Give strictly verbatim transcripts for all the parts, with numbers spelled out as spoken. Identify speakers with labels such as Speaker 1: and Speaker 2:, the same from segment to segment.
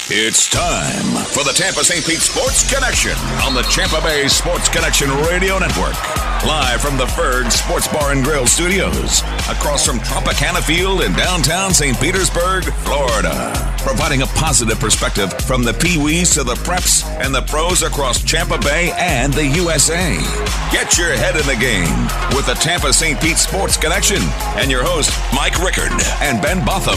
Speaker 1: It's time for the Tampa Saint Pete Sports Connection on the Tampa Bay Sports Connection Radio Network. Live from the Ferg Sports Bar and Grill Studios, across from Tropicana Field in downtown Saint Petersburg, Florida. Providing a positive perspective from the Pee-wees to the preps and the pros across Tampa Bay and the U S A. Get your head in the game with the Tampa Saint Pete Sports Connection and your host, Mike Rickard and Ben Botham.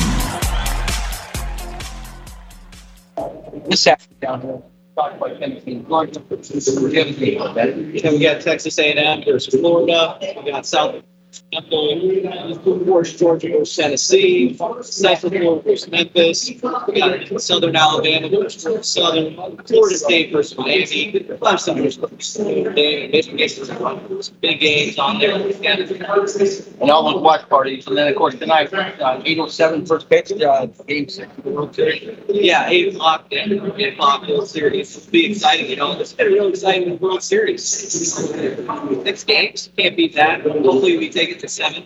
Speaker 2: This afternoon down here, talk about Tennessee, Florida. Then we got Texas A and M versus Florida. We got South Temple versus Georgia versus Tennessee. Central Florida versus Memphis. We got Southern Alabama versus Southern. Florida State versus Miami. Clemson versus Michigan. Big games on there. And all those watch parties. And then, of course, tonight, uh, eight oh seven first pitch, uh, game six of the World Series. Yeah, eight o'clock. Yeah, eight o'clock World Series. It'll be exciting, you know. It's been real exciting World Series. Six games. Can't beat that. Hopefully, we take it to seven.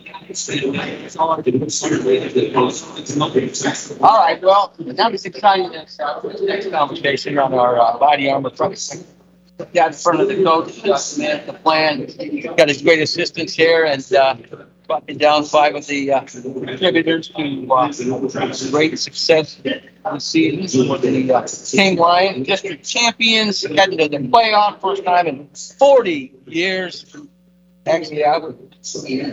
Speaker 2: All right, well, now this exciting next, uh, next conversation on our uh, body armor front. Down in front of the coach, uh, man, the plan. Got his great assistants here, and uh, brought me down five of the uh, contributors to uh, great success this season with the uh, King Lion District Champions, heading to the playoff first time in forty years. Actually, I would. I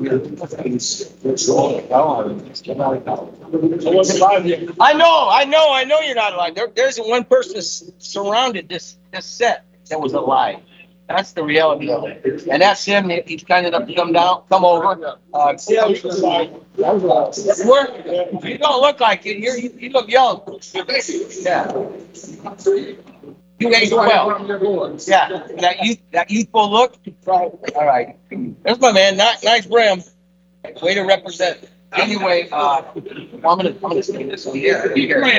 Speaker 2: know, I know, I know you're not alive. There, there's one person surrounded this this set that was alive. That's the reality of it, and that's him. He's kind enough to come down, come over. Uh, you don't look like it. You're, you, you look young. Yeah. You age well. Yeah, that youth, that youthful look. All right. There's my man. Nice, nice brim. Way to represent. Anyway, uh, I'm gonna, I'm gonna say this on here.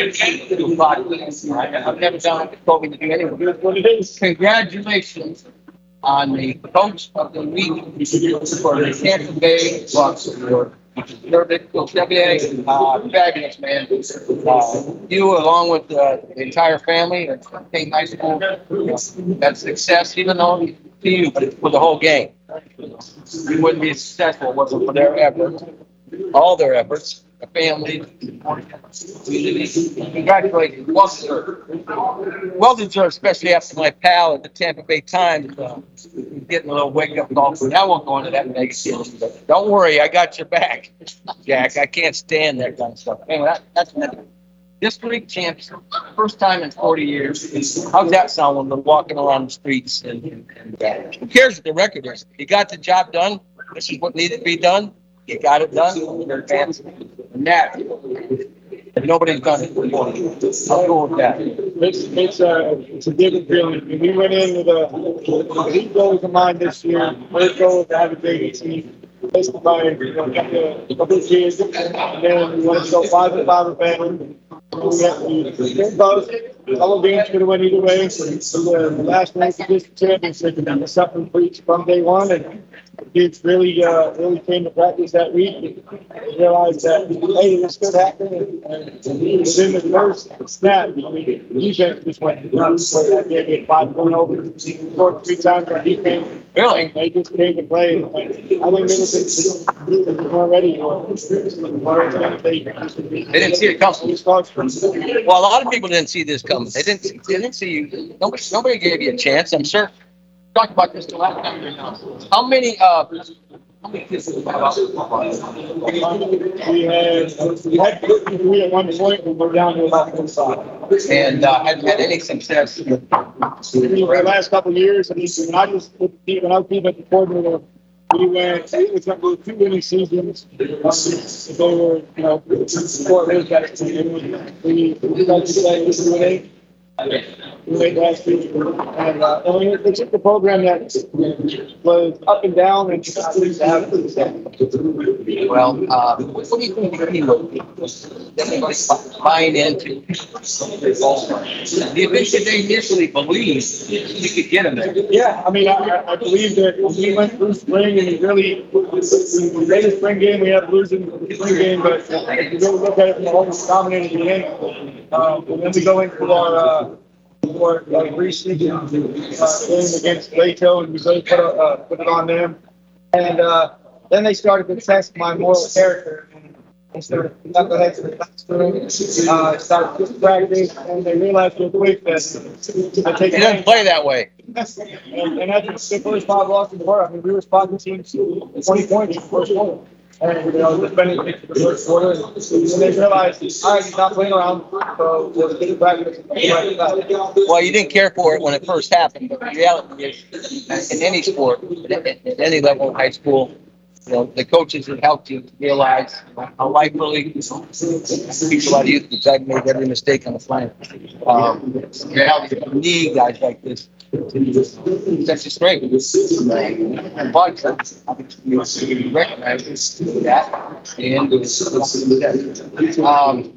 Speaker 2: I've never done it. Told me to do anything. Congratulations on the coach of the week for the Tampa Bay Bucks Award. Coach W A, uh, fabulous, man. Uh, you, along with uh, the entire family at King High School, that success, even though to you, but for the whole game. We wouldn't be successful if it wasn't for their efforts, all their efforts, the family, community. Congratulations. Well deserved. Well deserved, especially after my pal at the Tampa Bay Times uh, getting a little wake up call. I won't go into that negativity, but don't worry, I got your back, Jack. I can't stand that kind of stuff. Anyway, that, that's nothing. District champs, first time in forty years. How's that sound when they're walking around the streets? And, and, and uh, who cares what the record is? You got the job done. This is what needed to be done. You got it done. They're advancing. And that, nobody's done it before. I'll go with that.
Speaker 3: It's, it's, a, it's a different feeling. When we went in with a eight goals in mind this year, first goal was to have a big team. Based by, you know, got a couple of kids, and then we wanted to go five and five with family. We have to get both. All of games could have went either way. So the last night of this championship, and something preached from day one, and the kids really, uh, really came to practice that week and realized that, hey, this could happen. And within the first snap, I mean, the defense just went nuts. So that game get five going over, scored three times on defense.
Speaker 2: Really?
Speaker 3: They just came to play. I think they were ready.
Speaker 2: They didn't see it coming. Well, a lot of people didn't see this coming. They didn't. They didn't see you. Nobody. Nobody gave you a chance. I'm sure. Talked about this the last time you're now. How many? Uh, how many kids did you have?
Speaker 3: We had. We had three at one point, but we're down to about one side.
Speaker 2: And uh, hadn't had any success.
Speaker 3: In the last couple of years, I mean, when I was when I was being at the coordinator, we went. It was like two winning seasons. Um, they were, you know, four years back. We we like to say this is winning. We made last week, and uh, I mean, it's just a program that was up and down, and just needs to have it.
Speaker 2: Well, uh, what do you think the key will be? Everybody buying into the goal. Do you think that they initially believed you could get them there?
Speaker 3: Yeah, I mean, I, I believe that we went through spring and we really, we made a spring game, we had a losing spring game, but if you really look at it from the whole dominated the game. Um, and then we go into our, uh, our, our preseason uh, game against Lato, and we really put, uh, put it on them. And uh, then they started to test my moral character. They started knuckleheads in the classroom, uh, started just practice, and they realized real quick that I take
Speaker 2: It doesn't play that way.
Speaker 3: and, and that's the first five losses were. I mean, we were spotting teams twenty points in the first quarter. And, you know, just been in the first quarter. And they realized, all right, he's not playing around. So, we'll get practice.
Speaker 2: Well, you didn't care for it when it first happened, but the reality is, in any sport, at, at any level in high school, you know, the coaches have helped you realize how life really teach a lot of youth because I've made every mistake on the planet. Um, you help you need guys like this. That's just great. And Bud, obviously, recognize that. And um,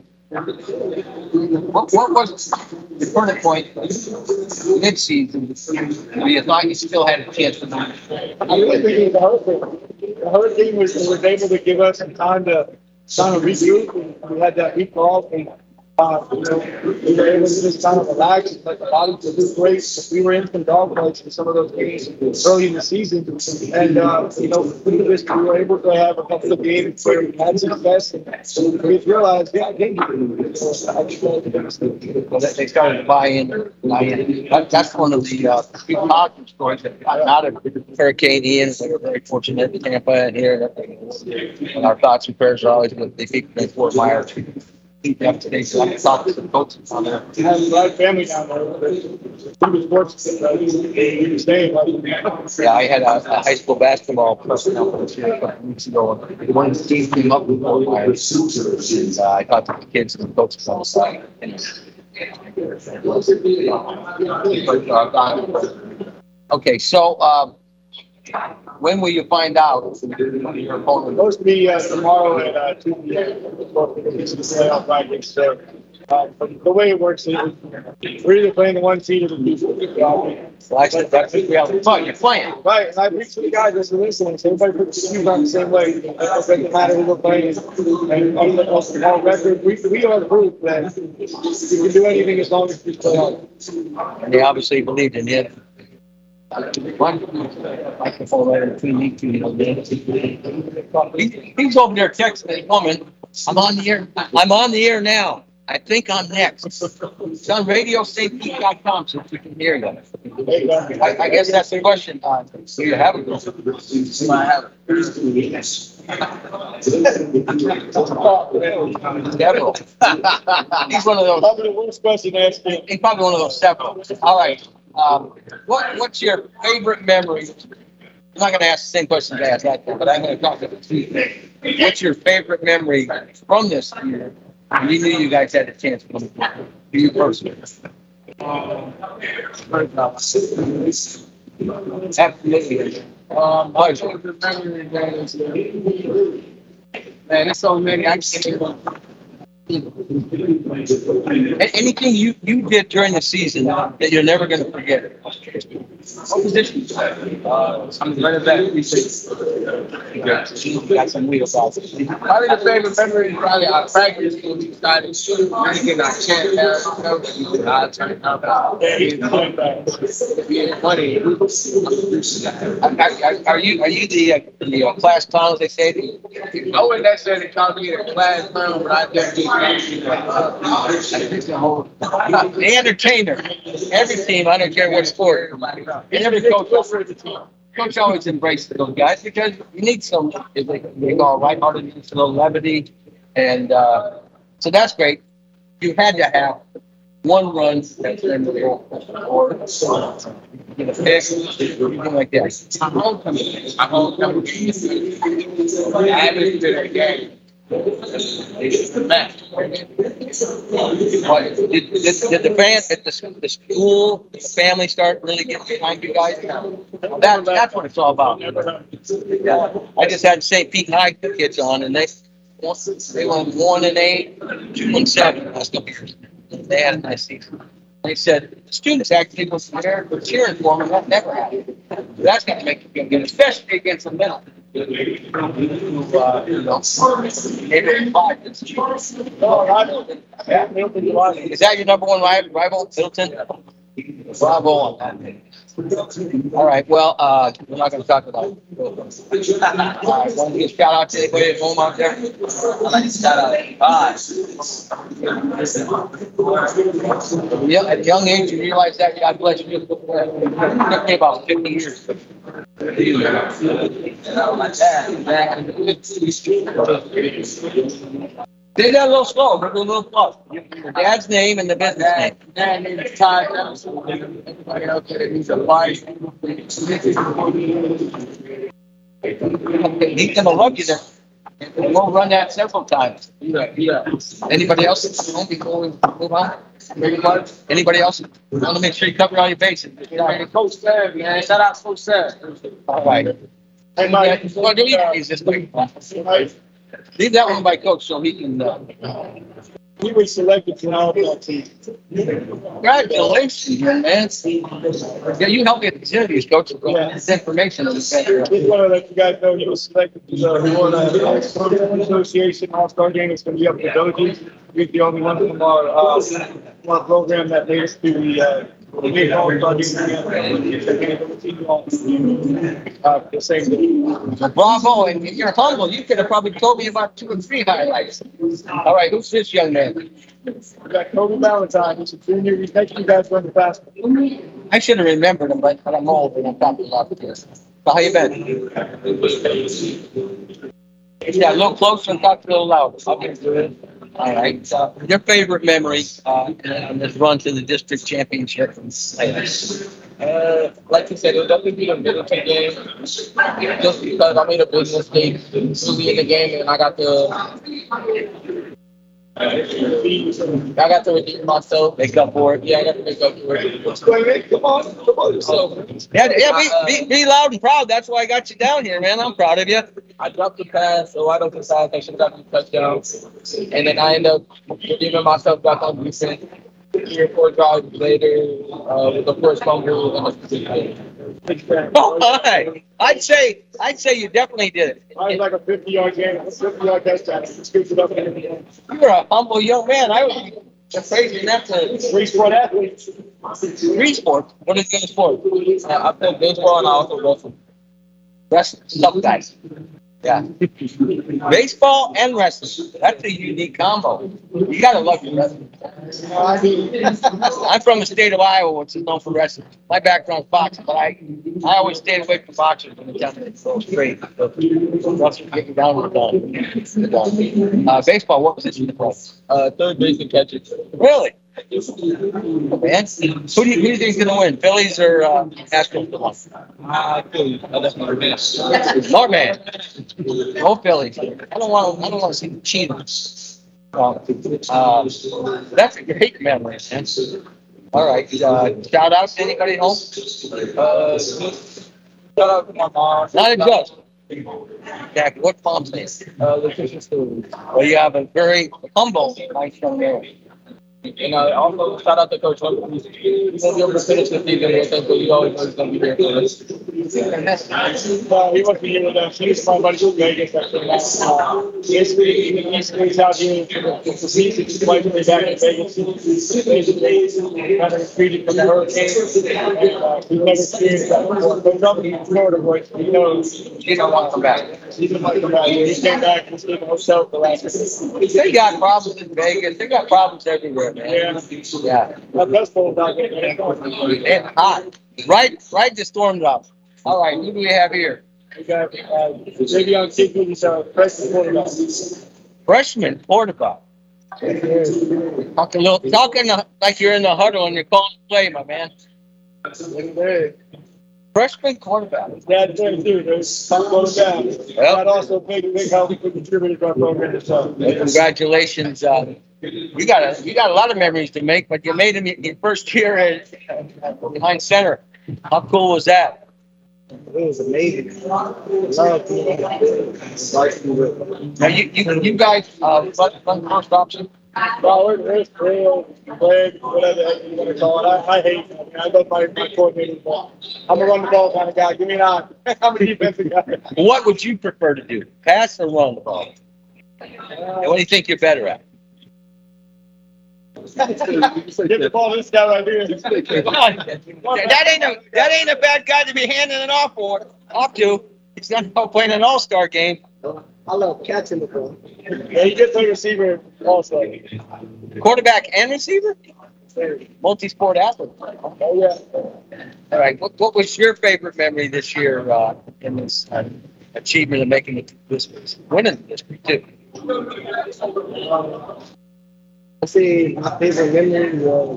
Speaker 2: what, what was the turning point mid-season where you thought you still had a chance to win?
Speaker 3: I really think it was the Hurricane. The Hurricane was, was able to give us some time to kind of regroup, and we had that week off, and uh, you know, we were able to just kind of relax and let the body to do great. We were in some dog fights in some of those games early in the season, and uh, you know, we were able to have a couple of games where we had success, and we realized, yeah, I can do it.
Speaker 2: Well, they started to buy in. Buy in. That, that's one of the uh, big positive stories that got out of Hurricane Ian. They were very fortunate in Tampa and here. And our thoughts and prayers are always with the people in Fort Myers. Yeah, today, so I talked to some coaches on there.
Speaker 3: I have a lot of family down there. Pretty sports.
Speaker 2: Yeah, I had a, a high school basketball personnel coach here a couple weeks ago. One of the teams came up with Fort Myers. And uh, I talked to the kids and the coaches on the side. And, okay, so um, when will you find out your opponent?
Speaker 3: It's supposed to be uh, tomorrow at uh, two p m It's the playoff bracket. So uh, the way it works is we're either playing the one seed or the two seed.
Speaker 2: Well, actually, that's the reality. Fun, you're playing.
Speaker 3: Right, and I reached the guys that's listening. So everybody puts the teams on the same way. It doesn't matter who we're playing. And on the on record, we we are the proof that you can do anything as long as you play hard.
Speaker 2: And they obviously believed in it. One microphone right between you two, you know, he's over there texting a woman. I'm on the air. I'm on the air now. I think I'm next. It's on radio saint pete dot com so we can hear you. I, I guess that's the question. Uh, do you have it? I have it. Several. He's one of those.
Speaker 3: Probably the worst question to ask me.
Speaker 2: He's probably one of those several. All right. Um, what what's your favorite memory? I'm not going to ask the same question I asked that, but I'm going to talk to the two. What's your favorite memory from this year? You knew you guys had a chance to win. You personally. Absolutely.
Speaker 4: Um, pleasure. Man, there's so many. I can't
Speaker 2: Anything you, you did during the season that you're never going to forget? What position?
Speaker 4: Uh, I'm running back.
Speaker 2: You got some wheels off.
Speaker 4: Probably the favorite memory is probably our practice when we started drinking our chant now. I turned up. Being funny.
Speaker 2: Are, are you are you the uh, the uh, class clown, as they say?
Speaker 4: I wouldn't necessarily call me a class clown, but I definitely
Speaker 2: The entertainer. Every team, I don't care what sport. Every coach, coach always embraces those guys because you need some. They, they go lighthearted, a little levity, and uh, so that's great. You had to have one run that's in the goal, or get a pick, anything like that.
Speaker 4: My homecoming. My homecoming. I haven't been a game.
Speaker 2: the match. What, did, did, did the fans at the, the school, the family start really getting behind you guys? That, that's what it's all about. Yeah. I just had Saint Pete High kids on, and they they went one and eight, two and seven last couple years. They had a nice season. They said the students actually was there for cheering for them. That never happened. That's going to make you feel good, especially against the middle. Uh, you know, maybe five. Yeah. Is that your number one rival, Middleton? Bravo on that. All right. Well, uh, we're not going to talk about it. All right. Want to give a shout out to anybody at home out there? I'd like to shout out. Bye. Yeah, at a young age, you realize that. God bless you. It took me about fifty years. Say that a little slow, but a little plus. Your dad's name and the business name.
Speaker 4: Dad name is Todd Emerson. Everybody out there needs a wife.
Speaker 2: He's gonna love you there. And we'll run that several times.
Speaker 4: Yeah, yeah.
Speaker 2: Anybody else at home before we move on? Anybody else? I want to make sure you cover all your bases.
Speaker 4: Yeah, Coach Seb, man. Shout out Coach Seb.
Speaker 2: All right.
Speaker 3: Hey, Mike.
Speaker 2: Well, do you use this way? Leave that one by Coach so he can. Uh,
Speaker 3: He was selected to our All-Star team.
Speaker 2: Congratulations, man. Yeah, you helped me at the interviews, Coach.
Speaker 3: Yeah.
Speaker 2: This information is
Speaker 3: Just want to let you guys know he was selected to the Florida Association All-Star Game. It's going to be up for Doji. We're the only one from our, uh, from our program that made us to the uh, big All-Star Game. Uh, the same day.
Speaker 2: Bravo, and you're humble. You could have probably told me about two or three highlights. All right, who's this young man?
Speaker 3: We got Kobe Valentine. He's a junior. He's making you guys run the basketball.
Speaker 2: I should have remembered him, but I'm old and I'm talking about this. So how you been? Yeah, a little closer and talk a little louder. I'll get to it. All right. Uh, your favorite memory uh, on this run to the district championship?
Speaker 4: Uh, like you said, it'll definitely be a Middleton game. Just because I made a business case to be in the game and I got to. I got to redeem myself.
Speaker 2: Make up for it.
Speaker 4: Yeah, I got to make up for it.
Speaker 3: Come on, come on.
Speaker 4: So,
Speaker 2: Yeah, yeah. Be, be, be loud and proud. That's why I got you down here, man. I'm proud of you.
Speaker 4: I dropped the pass, so I don't decide I should have got the touchdown. And then I end up redeeming myself back on defense. Three or four drives later, uh, with the first fumble and a specific.
Speaker 2: Oh, hi. I'd say, I'd say you definitely did it.
Speaker 3: I was like a fifty-yard game, fifty-yard touchdown. Scoops it up in the end.
Speaker 2: You're a humble young man. I would be crazy enough to
Speaker 3: Three sport athletes.
Speaker 2: three sports. What is good sport?
Speaker 4: Uh, I play baseball and I also wrestle.
Speaker 2: Wrestling. Some guys. Yeah. Baseball and wrestling. That's a unique combo. You gotta love your wrestling.
Speaker 3: I mean,
Speaker 2: I'm from the state of Iowa, which is known for wrestling. My background is boxing, but I I always stayed away from boxing when the time so straight. Wrestling getting down with the done. Uh, baseball, what position to play?
Speaker 4: Uh, third base and catcher.
Speaker 2: Really? Oh, man. Who do you, who do you think is gonna win? Phillies or uh, Astros?
Speaker 4: I feel uh, that's my best.
Speaker 2: Norman. No Phillies. I don't want. I don't want to see the cheaters. Uh, uh, that's a great memory, man. All right. Uh, shout out to anybody at home.
Speaker 4: Uh, shout out to my mom.
Speaker 2: Not a judge. Jack, what mom's name?
Speaker 4: Uh, Letitia Stewart.
Speaker 2: Well, you have a very humble, nice young man.
Speaker 4: And uh, also shout out to Coach Hunter. He's going to be able to finish the season with us, but he always knows he's going to be here for us.
Speaker 3: uh, he wasn't here with us. He was my buddy from Vegas. Actually, uh, this week, he's, he's out here for the season. He's playing way back in Vegas. He's kind of retreated from the hurricane. And, uh, he's never experienced that before. But somebody in Florida, boy, he knows.
Speaker 2: You don't want to come back.
Speaker 3: He didn't want to come back. He came back and stayed in the hotel for the last.
Speaker 2: They got problems in Vegas. They got problems everywhere, man.
Speaker 3: Yeah.
Speaker 2: Yeah.
Speaker 3: That Dust Bowl down there.
Speaker 2: It's hot. Right, right to storm drop. All right, who do we have here?
Speaker 3: We got uh, Javion Kigley. He's a freshman quarterback.
Speaker 2: Freshman quarterback. Talking, a little, talking like you're in the huddle and you're calling the play, my man. freshman quarterback.
Speaker 3: Dad played too. There's going down. Dad also big, big help for contributing to our program as well.
Speaker 2: Well, congratulations. Uh, you got a you got a lot of memories to make, but you made them your first year at, uh, behind center. How cool was that?
Speaker 3: It was amazing. Love
Speaker 2: Now you you, you guys uh, run, run first option.
Speaker 3: Well, we're, we're real, leg, whatever the heck you want to call it. I, I hate it. I mean, I love my, my coordinator. I'm a run the ball kind of guy. Give me an eye. I'm a defensive guy.
Speaker 2: What would you prefer to do? Pass or run the ball? And what do you think you're better at?
Speaker 3: Get the ball to this guy right here.
Speaker 2: That ain't a that ain't a bad guy to be handing it off for. Off to. He's not playing an all-star game.
Speaker 3: I love catching the ball. Yeah, he gets a receiver also.
Speaker 2: Quarterback and receiver? Multi-sport athlete.
Speaker 3: Oh, yeah.
Speaker 2: All right. What, what was your favorite memory this year uh, in this uh, achievement of making it to this winning this too?
Speaker 3: I see my favorite memory was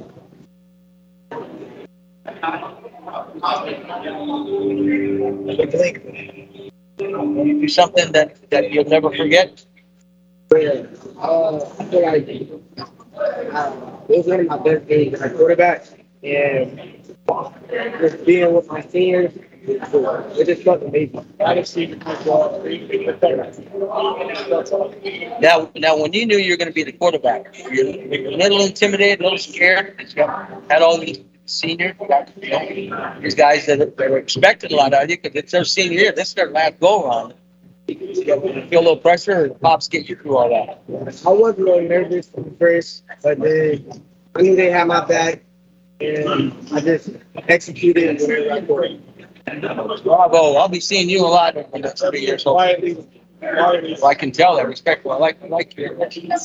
Speaker 2: You do something that, that you'll never forget?
Speaker 3: Yeah. Uh, I feel like uh, it was one of my best days as a quarterback, and just being with my seniors, it just felt amazing. I just see the
Speaker 2: Now, now, when you knew you were going to be the quarterback, you're a little intimidated, a little scared. You had all these seniors, you know, these guys that, that were expecting a lot out of you because it's their senior year. This is their last go around. You feel a little pressure, or pops get you through all that?
Speaker 3: I was really nervous at first, but then I knew they had my back, and I just executed whatever I could.
Speaker 2: Bravo! I'll be seeing you a lot in the next three years. So
Speaker 3: Quietly, quietly.
Speaker 2: I can tell that. Respectful. I like, I like you.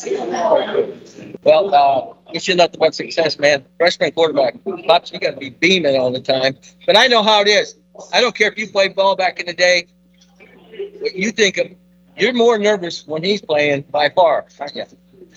Speaker 2: Well, uh, wish you nothing but success, man. Freshman quarterback. Pops, you got to be beaming all the time. But I know how it is. I don't care if you played ball back in the day. What you think of, you're more nervous when he's playing by far, aren't you?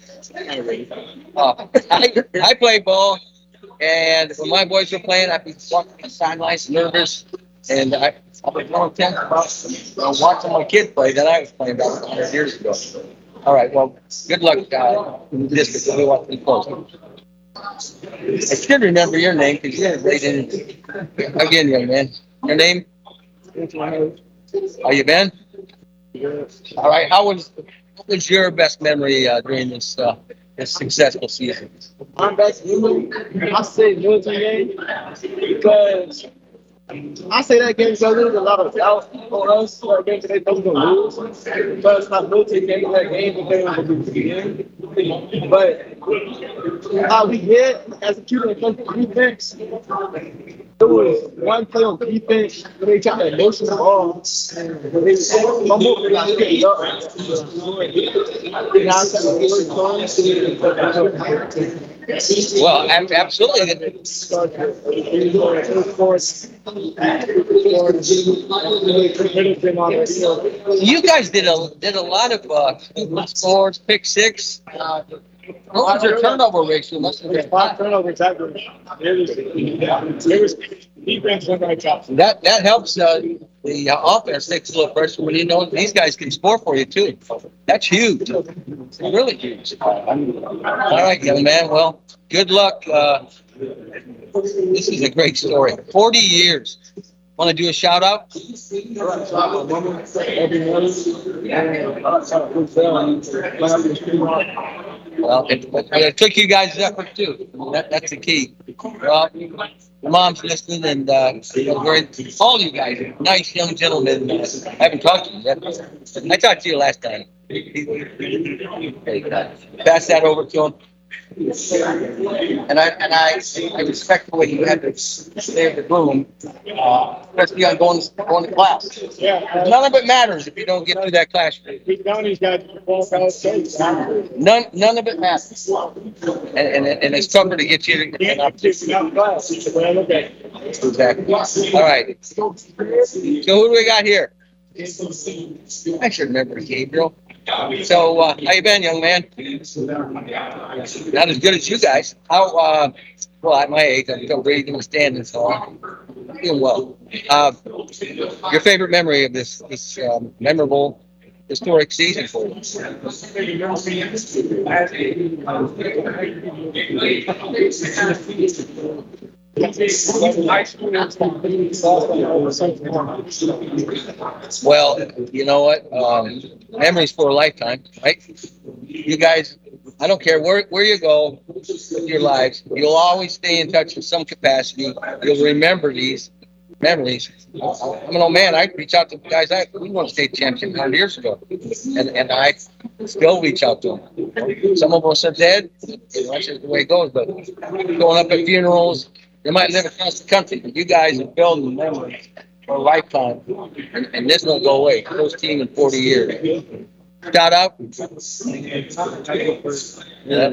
Speaker 2: Uh, I, I play ball, and when my boys were playing, I'd be walking the sidelines nervous, and I, I was more intense about uh, watching my kid play than I was playing about one hundred years ago. All right, well, good luck uh, in the district. We want to be close. I should remember your name because you didn't in again, young man. Your name? How you been? All right. How was what was your best memory uh, during this uh, this successful season?
Speaker 3: My best memory, I say military game because I say that game because there's a lot of doubt on us. That game today, those gonna lose, but it's not military game. That game because it was a game. But how we hit, executing the defense. There was one play on defense where they tried to motion the ball. They fumbled and I picked it up. And I said,
Speaker 2: Well, ab- absolutely. You guys did a did a lot of uh, scores, pick six. Uh, what was your turnover ratio? Must have been
Speaker 3: Five turnovers average. It was defense on my top.
Speaker 2: That that helps uh, the uh, offense takes a little pressure when you know these guys can score for you too. That's huge, really huge. All right, young man. Well, good luck. Uh, this is a great story. Forty years. Want to do a shout out? Well, it, it took you guys' effort too. That, that's the key. Well, your mom's listening, and uh, we're all you guys, are nice young gentlemen. Uh, I haven't talked to you yet. I talked to you last time. Pass that over to him. And I and I I respect the way you had to stay in the room, uh, especially on going going to class.
Speaker 3: Yeah, uh,
Speaker 2: None of it matters if you don't get through that classroom.
Speaker 3: we found these guys to fall out of shape.
Speaker 2: None none of it matters. And and, and it's tougher to get you to get up to. Exactly. All right. So who do we got here? I should remember Gabriel. So uh, how you been, young man? Not as good as you guys. How? Uh, well, at my age, I'm still breathing and standing, so
Speaker 5: Doing well. Uh, your favorite memory of this this um, memorable historic season for you? Well, you know what? Um, memories for a lifetime, right? You guys, I don't care where, where you go with your lives, you'll always stay in touch in some capacity. You'll remember these memories. I'm an old man. I reach out to guys. I we won state championship one hundred years ago, and and I still reach out to them. Some of us are dead. You know, that's just the way it goes. But going up at funerals, they might live across the country, but you guys are building memories for a lifetime, and, and this won't go away. First team in forty years. Shout out. Yeah.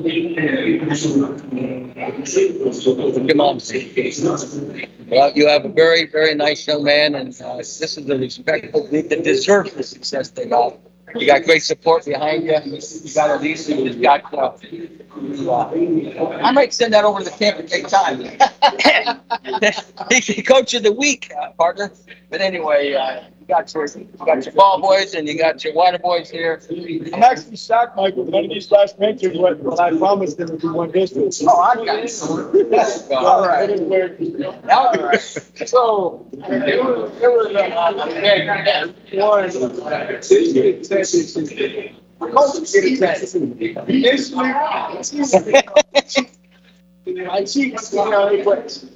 Speaker 5: Come on. Well, you have a very, very nice young man, and uh, this is a respectful league that deserves the success they got. You got great support behind you. You got a leader who's got. Uh, uh, I might send that over to the camp and take time. He's the coach of the week, uh, partner. But anyway, uh, you got your you got your ball boys and you got your water boys here.
Speaker 3: I'm actually shocked, Michael. None of these last pictures what, what I promised them to do one distance.
Speaker 2: Oh, I got it. All right. All right. So, it was, it was a, uh, one, this year, most get a test. This year, my cheeks, you know, it was.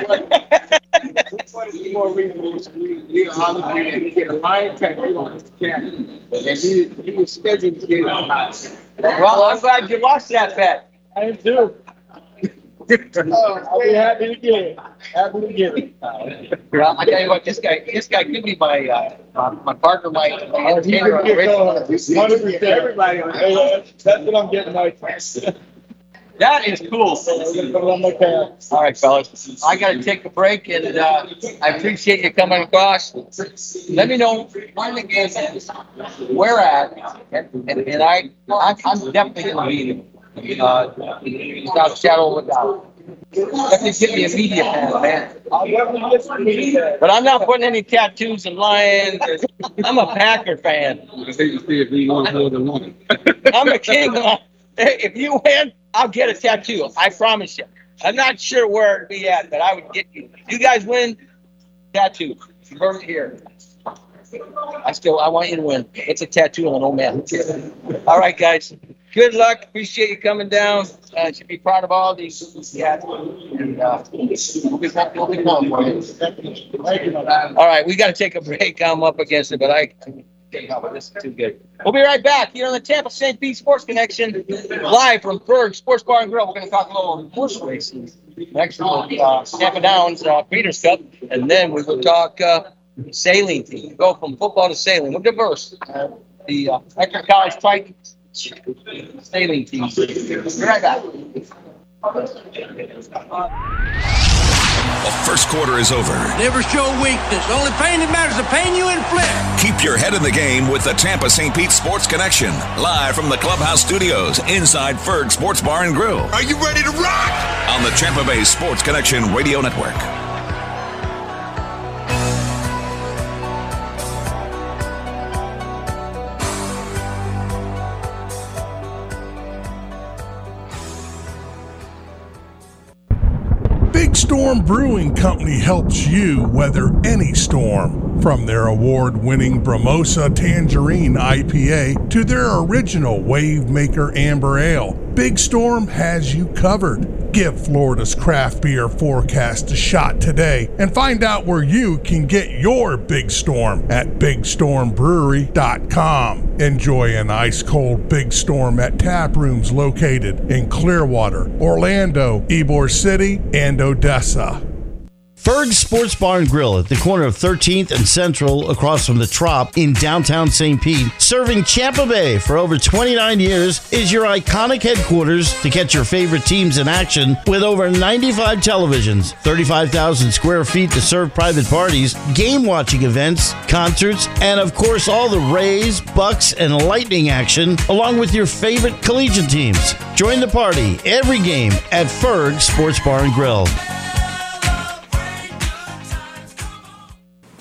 Speaker 2: What is more reasonable to we obviously to get a mind tattoo on his cat. And he, he was scheduled to get it on house.
Speaker 5: Well, I'm glad you lost that bet.
Speaker 3: I am too. Oh, I'll be happy to get it. Happy to get it.
Speaker 5: Well, I tell you what, this guy, this guy could be my, uh, my, my partner, my entertainer on the radio.
Speaker 3: one hundred percent. Everybody on the That's what I'm getting right now.
Speaker 5: That is cool. All right, fellas. I got to take a break, and uh, I appreciate you coming across. Let me know when the game is, where at, and, and, and I, I'm, I'm definitely going to be there. Uh, without a shadow of a doubt. Definitely give me a media pass, man.
Speaker 3: I'll definitely get some media.
Speaker 5: But I'm not putting any tattoos in Lions. I'm a Packer fan.
Speaker 6: I hate to see if he wants more than one.
Speaker 5: I'm a king. If you win, I'll get a tattoo. I promise you. I'm not sure where it'd be at, but I would get you. You guys win, tattoo. Burn it here. I still, I want you to win. It's a tattoo on an old man. All right, guys. Good luck. Appreciate you coming down. Uh, should be proud of all these. Yeah. And uh, we'll be, we'll be going for you. All right, we got to take a break. I'm up against it, but I. This is too good. We'll be right back here on the Tampa Saint Pete Sports Connection, live from Berg Sports Bar and Grill. We're going to talk a little horse racing. Next, we'll uh, Tampa Downs uh, Breeders' Cup, and then we will talk uh, sailing team. Go from football to sailing. We're diverse. Uh, the uh, Hector College Triton sailing team. We'll be right back.
Speaker 1: The first quarter is over.
Speaker 7: Never show weakness. The only pain that matters is the pain you inflict.
Speaker 1: Keep your head in the game with the Tampa Saint Pete Sports Connection. Live from the Clubhouse Studios inside Ferg Sports Bar and Grill. Are you ready to rock? On the Tampa Bay Sports Connection Radio Network.
Speaker 8: Big Storm Brewing Company helps you weather any storm. From their award-winning Bramosa Tangerine I P A to their original Wave Maker Amber Ale, Big Storm has you covered. Give Florida's craft beer forecast a shot today and find out where you can get your Big Storm at big storm brewery dot com. Enjoy an ice-cold Big Storm at tap rooms located in Clearwater, Orlando, Ybor City, and Odessa.
Speaker 9: Ferg Sports Bar and Grill at the corner of thirteenth and Central across from the Trop in downtown Saint Pete, serving Tampa Bay for over twenty-nine years, is your iconic headquarters to catch your favorite teams in action with over ninety-five televisions, thirty-five thousand square feet to serve private parties, game watching events, concerts, and of course all the Rays, Bucks, and Lightning action, along with your favorite collegiate teams. Join the party every game at Ferg Sports Bar and Grill.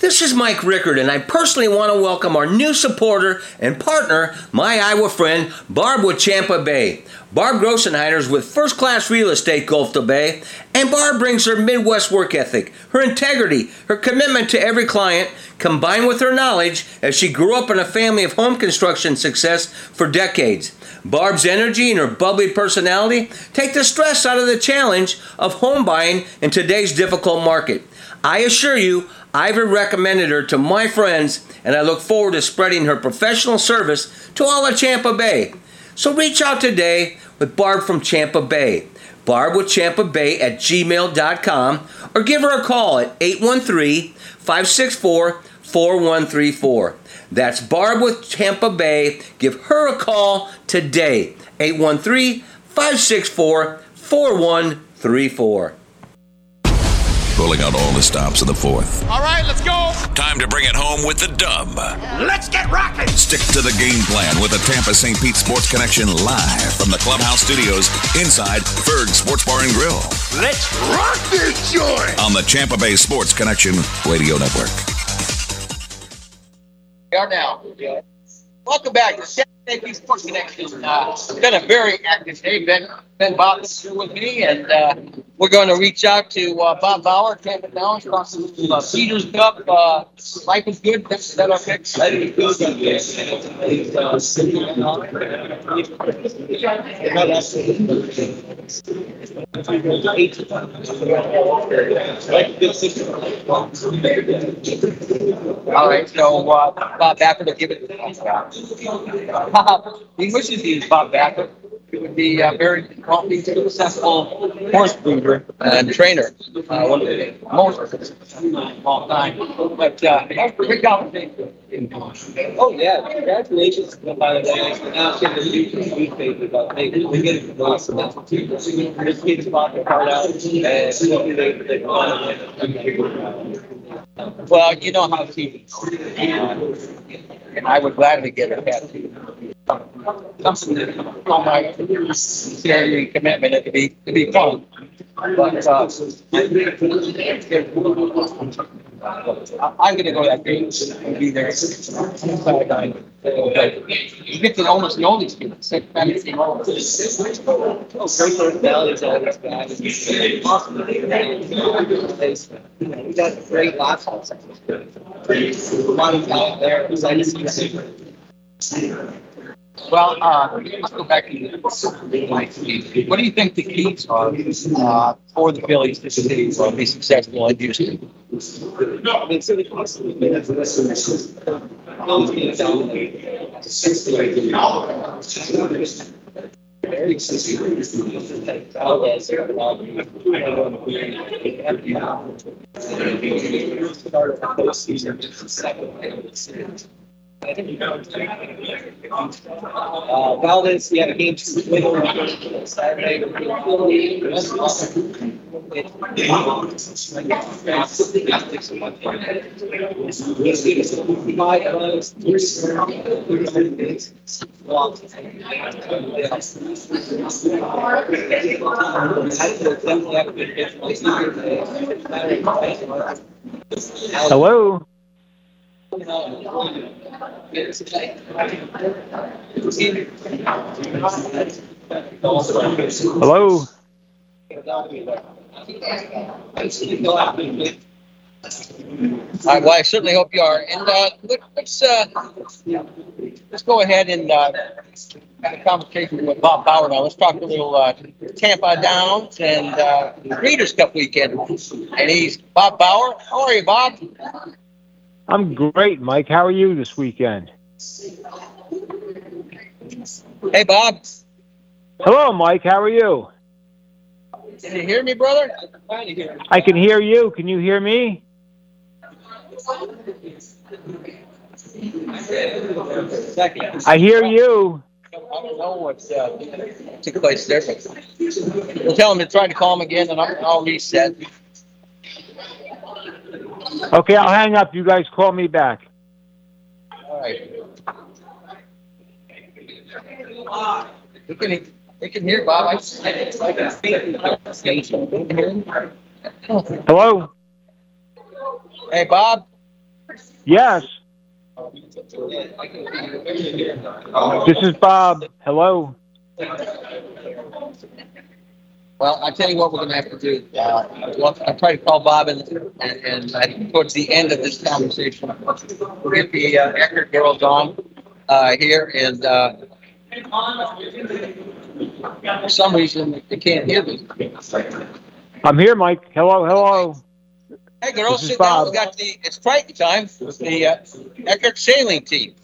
Speaker 7: This is Mike Rickard, and I personally want to welcome our new supporter and partner, my Iowa friend, Barb with Tampa Bay. Barb Grossenheimer is with First Class Real Estate Gulf to Bay, and Barb brings her Midwest work ethic, her integrity, her commitment to every client, combined with her knowledge as she grew up in a family of home construction success for decades. Barb's energy and her bubbly personality take the stress out of the challenge of home buying in today's difficult market. I assure you, I've recommended her to my friends, and I look forward to spreading her professional service to all of Tampa Bay. So reach out today with Barb from Tampa Bay. Barb with Tampa Bay at gmail dot com, or give her a call at eight one three, five six four, four one three four. That's Barb with Tampa Bay. Give her a call today, eight one three, five six four, four one three four.
Speaker 1: Rolling out all the stops of the fourth.
Speaker 10: All right, let's go.
Speaker 1: Time to bring it home with the dub.
Speaker 10: Let's get rocking.
Speaker 1: Stick to the game plan with the Tampa Saint Pete Sports Connection live from the Clubhouse Studios inside Ferg Sports Bar and Grill.
Speaker 10: Let's rock this joint
Speaker 1: on the Tampa Bay Sports Connection Radio Network.
Speaker 2: We are now. Welcome back to Saint Pete Sports Connection. Uh, it's been a very active day. Ben, Ben Bob is here with me, and uh, we're going to reach out to uh, Bob Bauer, Tampa Down, across the uh, Cedars Cup. Uh, life is good. That's that our picks. All right, so uh, Bob Backer will give it to Bob. He wishes he was Bob Backer. He would be a very wealthy, successful horse breeder and trainer. Uh, one of the most successful of all time. But uh, that's a great conversation.
Speaker 4: Oh, yeah. Congratulations, by the way. Now, I'm going to do some newspaper about, hey, we get it from us. And that's what you do. This kid's bought the card out, and they they
Speaker 2: Well, you know how she uh, and I would gladly get a tattoo. Something that on my sincerity commitment to be to be fun. But uh, I'm going to go that day and be there. You get to almost know these people. Six minutes in all.
Speaker 4: Oh, Franklin Valley is always bad. It's awesome. We got great lots of a lot of talent there. Because I just see
Speaker 2: Well, uh, let's go back to the what do you think the keys are uh, for the Phillies to succeed or be successful in Houston?
Speaker 4: I mean, so the constantly very Uh, Valdez, we had a game two win Saturday. That's awesome.
Speaker 11: Hello. Hello.
Speaker 2: All right, well, I certainly hope you are. And uh, let's uh, let's go ahead and uh, have a conversation with Bob Bauer now. Let's talk a little uh, Tampa Downs and uh, Breeders' Cup weekend. And he's Bob Bauer. How are you, Bob?
Speaker 11: I'm great, Mike. How are you this weekend?
Speaker 2: Hey, Bob.
Speaker 11: Hello, Mike. How are you?
Speaker 2: Can you hear me, brother?
Speaker 11: I can hear you. Can you hear me? I hear you.
Speaker 2: I don't know what uh, took place there, but we'll tell him to try to call him again, and I'll, I'll reset.
Speaker 11: Okay, I'll hang up. You guys call me back.
Speaker 2: All right. You can, you can hear Bob. I, I, I can speak.
Speaker 11: Hello?
Speaker 2: Hey, Bob.
Speaker 11: Yes. This is Bob. Hello.
Speaker 2: Well, I tell you what, we're going to have to do. Uh, well, I try to call Bob, and and, and I think towards the end of this conversation, we'll get the uh, Eckerd girls on uh, here, and uh, for some reason they can't hear me.
Speaker 11: I'm here, Mike. Hello, hello.
Speaker 5: Hey, girls,
Speaker 11: This is
Speaker 5: sit down.
Speaker 11: Bob.
Speaker 5: We got the, it's Triton time with the uh, Eckerd sailing team.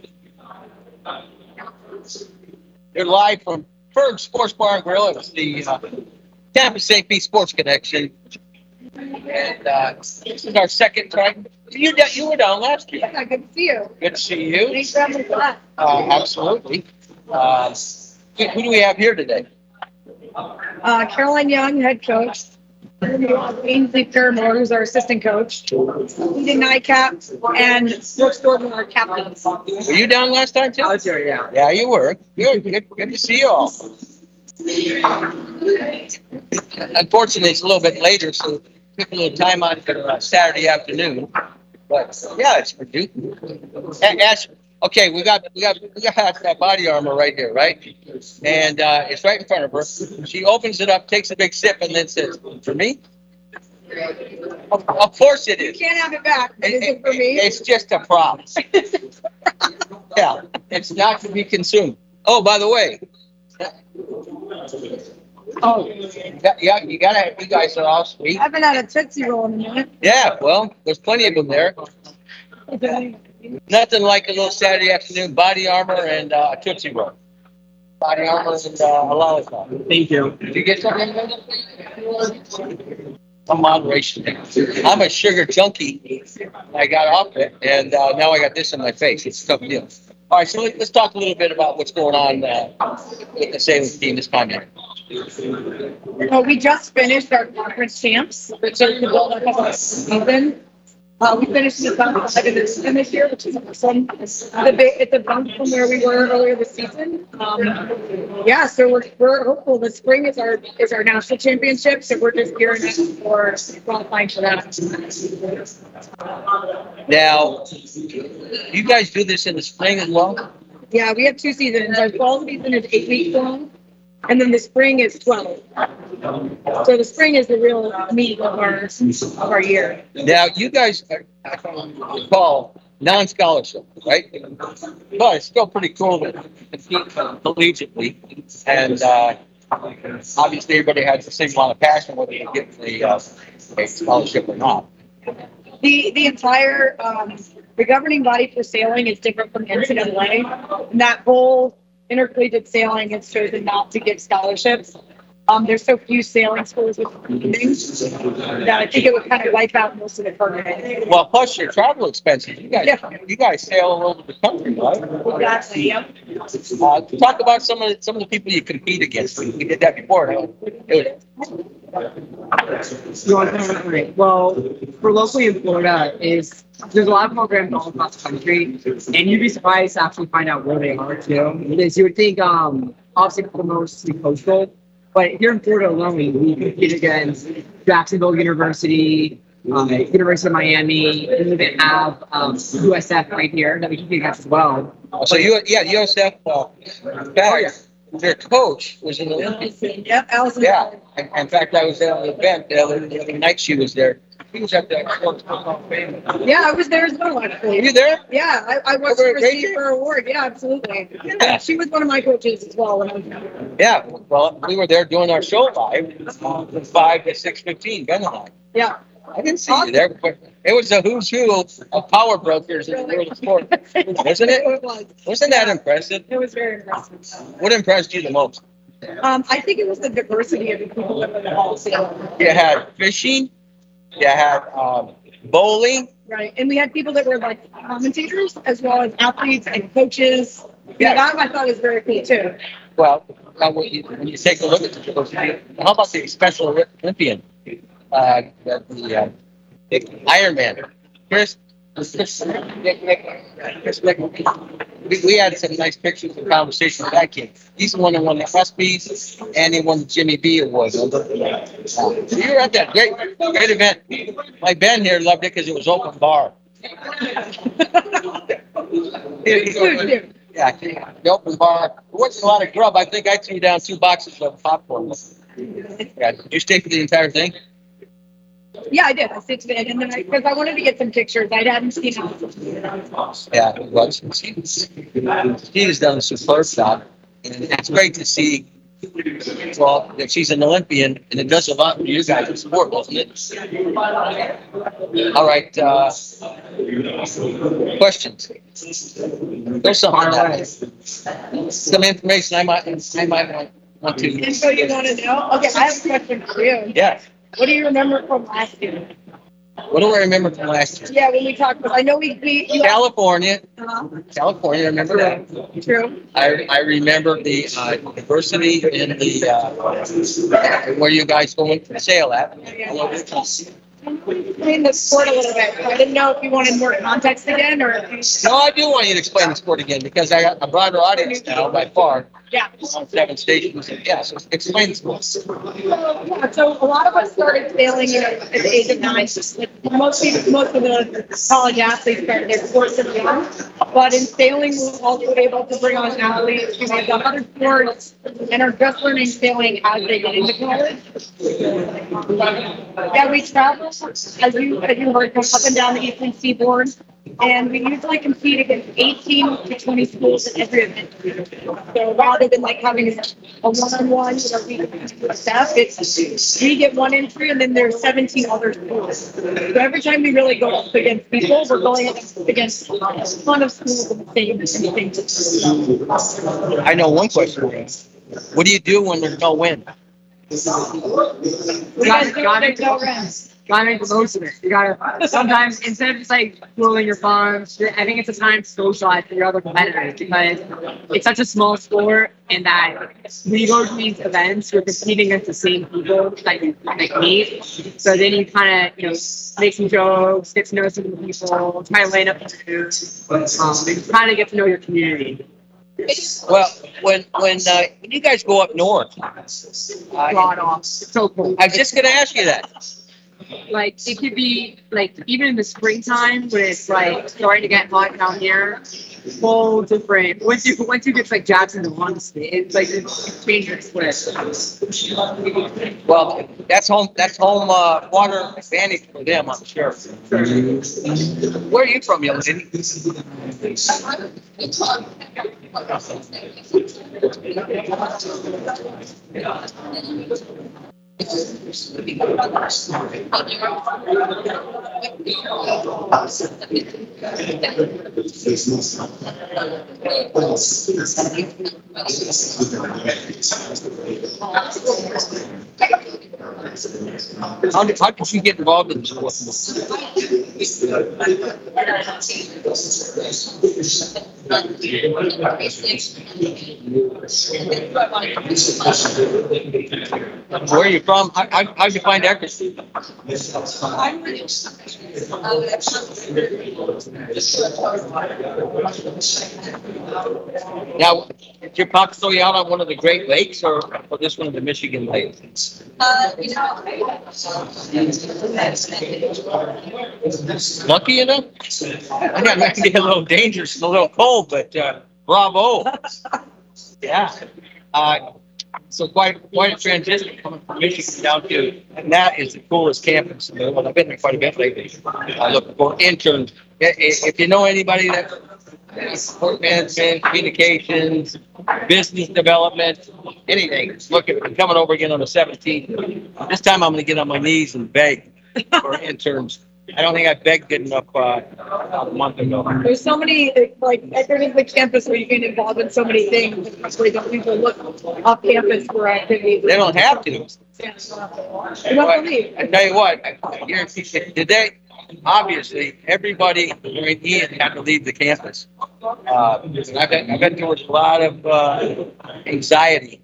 Speaker 5: They're live from Ferg Sports Bar and Grill. It's the uh, Tampa Saint Pete Sports Connection. And uh, this is our second Triton. You, you were down last year.
Speaker 12: Yeah, good to see you.
Speaker 5: Good to see you.
Speaker 12: Thanks for having me back.
Speaker 5: Uh, absolutely. Uh, who who do we have here today?
Speaker 12: Uh, Caroline Young, head coach. Ainsley Paramore, who's our assistant coach. Eden Nycap and Brooks Gordon, our captain.
Speaker 5: Were you down last time too?
Speaker 2: I was here, yeah.
Speaker 5: Yeah, you were. Good, good, good to see you all. Unfortunately, it's a little bit later, so took a little time on for uh, Saturday afternoon. But yeah, it's for Duke. A- Ash, okay, we got we got we got that body armor right here, right? And uh, it's right in front of her. She opens it up, takes a big sip, and then says, "For me." Of, of course it
Speaker 12: You
Speaker 5: is.
Speaker 12: can't have it back. It
Speaker 5: It-
Speaker 12: isn't for me.
Speaker 5: It's just a prop. Yeah, it's not to be consumed. Oh, by the way. Oh, you got, yeah, you gotta, you guys are all sweet.
Speaker 12: I haven't had a Tootsie Roll in a minute.
Speaker 5: Yeah, well, there's plenty of them there. Nothing like a little Saturday afternoon body armor and uh, a Tootsie Roll. Body armor and uh, a lollipop.
Speaker 2: Thank you.
Speaker 5: Did you get something? Some moderation. I'm a sugar junkie. I got off it, and uh, now I got this in my face. It's a tough deal. All right, so let, let's talk a little bit about what's going on uh, with the sailing team this time here.
Speaker 12: Well, we just finished our conference champs, which are the build up of our season. Uh, we finished the bump five in the season this year, which is awesome. The big, it's a bump from where we were earlier this season. Um, yeah, so we're, we're hopeful. The spring is our is our national championship, so we're just gearing up for qualifying for that.
Speaker 5: Now, you guys do this in the spring as well?
Speaker 12: Yeah, we have two seasons. Our fall season is eight weeks long, and then the spring is twelve. So the spring is the real meat of our of our year.
Speaker 5: Now, you guys are, I don't recall, non-scholarship, right? But it's still pretty cool to compete collegiately. And uh, obviously, everybody has the same amount of passion whether you get the uh, a scholarship or not.
Speaker 12: The the entire um, the governing body for sailing is different from N C double A. And that whole intercollegiate sailing has chosen not to give scholarships. Um, there's so few sailing schools with funding that I think it would kind of wipe out most of the programs.
Speaker 5: Well, plus your travel expenses. You guys,
Speaker 12: Yeah.
Speaker 5: you guys sail all over the country, right?
Speaker 12: Exactly. Yep.
Speaker 5: Uh, talk about some of the, some of the people you compete against. We did that before. Huh? It
Speaker 13: You want to know, right? Well, for locally in Florida, is there's a lot of programs all across the country, and you'd be surprised to actually find out where they are too. Because you would think, um, obviously for mostly coastal, but here in Florida alone, we compete against Jacksonville University, um, University of Miami. We even have um, U S F right here that we compete against as well.
Speaker 5: So you, yeah, U S F. Uh, in fact, their coach was in the Olympics.
Speaker 12: Yep. Allison.
Speaker 5: Yeah. In, in fact, I was at an event the other, the other night. She was there. He was at the Sports Hall of Fame.
Speaker 12: Yeah, I was there as well, actually.
Speaker 5: Were you there?
Speaker 12: Yeah, I, I watched
Speaker 5: Over
Speaker 12: her
Speaker 5: at
Speaker 12: receive
Speaker 5: Baker?
Speaker 12: her award. Yeah, absolutely.
Speaker 5: Yeah.
Speaker 12: She was one of my coaches as well when I was younger.
Speaker 5: Yeah. Well, we were there doing our show live uh, from five to six fifteen. Ben and I.
Speaker 12: Yeah.
Speaker 5: I didn't see you there, but it was a who's who of power brokers in the world of sport, wasn't it?
Speaker 12: It was.
Speaker 5: Wasn't that impressive?
Speaker 12: It was very impressive.
Speaker 5: What impressed you the most?
Speaker 12: Um, I think it was the diversity of the people that were involved.
Speaker 5: You had fishing, you had um, bowling.
Speaker 12: Right, and we had people that were like commentators as well as athletes and coaches. Yeah, that I thought was very cool too.
Speaker 5: Well, now when you, when you take a look at the diversity, how about the Special Olympian, uh, the, the uh, Ironman, Chris? Chris, Nick, Nick, Chris Nick. We, we had some nice pictures and conversation with that kid. He's the one that won the ESPYs and he won the Jimmy B Award. Uh, so you were at that great, great event. My Ben here loved it because it was open bar. Yeah, the open bar. There wasn't a lot of grub. I think I threw down two boxes of popcorn. Yeah, did you stay for the entire thing?
Speaker 12: Yeah, I did. I stayed to the end, and then I, because I wanted to get some pictures. I hadn't seen them.
Speaker 5: Yeah, it was. She's done a superb job, and it's great to see. Well, that she's an Olympian, and it does a lot for you guys in sport, doesn't it? All right. Uh, questions? There's something on that. Some information I might, I might want, want to.
Speaker 12: Info you want to know? Okay, I have a question for you.
Speaker 5: Yeah.
Speaker 12: What do you remember from last year?
Speaker 5: What do I remember from last year?
Speaker 12: Yeah, when we talked about, I know we, we. you-
Speaker 5: California.
Speaker 12: Uh-huh.
Speaker 5: California, remember that?
Speaker 12: True.
Speaker 5: I, I remember the uh, diversity in the, uh, where you guys going to sail at.
Speaker 12: Explain the sport a little bit. I didn't know if you wanted more context again, or. if you-
Speaker 5: No, I do want you to explain the sport again, because I got a broader audience now by far.
Speaker 12: Yeah.
Speaker 5: On seven stations. Yeah, so explain the sport.
Speaker 12: Yeah, so a lot of us started sailing, you know, at the age of nine. Most people, most of the college athletes started their sports at young. But in sailing, we were also able to bring on athletes who had done other sports and are just learning sailing as they get into college. Yeah, we travel, as you, as you heard, up and down the eastern seaboard. And we usually compete against eighteen to twenty schools in every event. So rather than like having a one-on-one, you know, we compete with staff, it's, we get one entry and then there's seventeen other schools. So every time we really go up against people, we're going up against a ton of schools in the same, in the same.
Speaker 5: I know one question. What do you do when there's no wind?
Speaker 12: We guys do when there's no rest.
Speaker 13: Gotta make the most of it. You gotta sometimes instead of just like twirling your thumbs, I think it's a time to socialize with your other competitors because it's such a small sport and that when you go to these events, you're competing against the same people that you like meet. So then you kind of you know make some jokes, get to know some of the people, try to line up the food, um, and kind of get to know your community.
Speaker 5: Well, when when uh, when you guys go up north, uh,
Speaker 13: God off. It's so cool.
Speaker 5: I'm just gonna ask you that.
Speaker 13: Like it could be like even in the springtime when it's like starting to get hot down here, whole different. Once you once you get like Jackson to Honestly, it's like it's changes with.
Speaker 5: Well, that's home. That's home uh, water advantage for them, I'm sure. Where are you from, young lady? How did, how did you get involved in this? Where are you from? How, how, how'd you find Eccleston? Now, did your pop throw you out on one of the Great Lakes or, or this one of the Michigan Lakes?
Speaker 12: Uh, you know,
Speaker 5: Lucky enough? I got might be a little dangerous, a little cold, but uh, bravo. Yeah. Uh, so quite quite a transition coming from Michigan down to, and that is the coolest campus in the world. I've been there quite a bit lately. I look for interns. If you know anybody that sport management, communications, business development, anything, look at coming over again on the seventeenth. This time I'm going to get on my knees and beg for interns. I don't think I begged good enough uh, a month ago.
Speaker 12: there's so many, like, there's the campus where you get involved in so many things, especially don't people look off campus for activities.
Speaker 5: They don't have to.
Speaker 12: Yeah. You won't believe.
Speaker 5: I tell you what, I guarantee you, today, obviously, everybody, I mean, Ian had to leave the campus. Uh, I've been, I've been through a lot of uh, anxiety.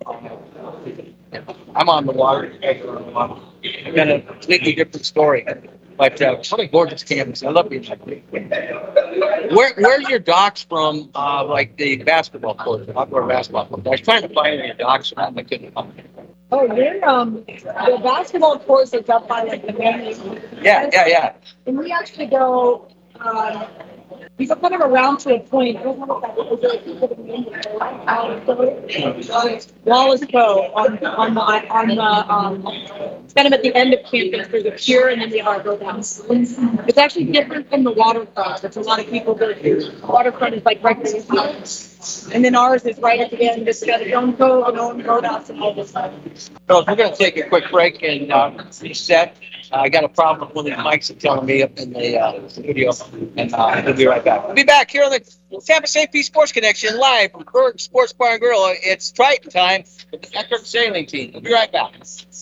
Speaker 5: I'm on the water. I've got a completely different story. But uh, what a gorgeous campus. I love being there. Where, where's your docks from, uh, like the basketball court, the outdoor basketball court? I was trying to find your docks, and I couldn't find it.
Speaker 12: Oh, you're, um, the basketball course is up by like the main.
Speaker 5: Yeah, yeah, yeah.
Speaker 12: And we actually go um, he's kind of around to a point. I don't know what that is. Wallace Bow on, on the, on the, um, it's kind of at the end of campus. There's a pier and then the arbor down. It's actually different from the waterfront, which a lot of people go to. The waterfront is like right next to us. And then ours is right at the end. It's got its own cove and own roadhouse and all this stuff.
Speaker 5: So we're going to take a quick break and uh, reset. Uh, I got a problem with one of the mics are telling me up in the uh, studio, and uh, we'll be right back. We'll be back here on the Tampa Saint Pete Sports Connection live from Berg Sports Bar and Grill. It's Triton time with the Eckerd Sailing Team. We'll be right back.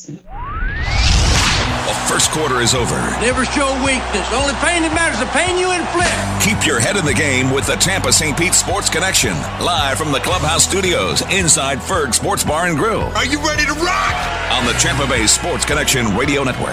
Speaker 1: The first quarter is over.
Speaker 14: Never show weakness. The only pain that matters is the pain you inflict.
Speaker 1: Keep your head in the game with the Tampa Saint Pete Sports Connection. Live from the Clubhouse Studios inside Ferg Sports Bar and Grill.
Speaker 10: Are you ready to rock?
Speaker 1: On the Tampa Bay Sports Connection Radio Network.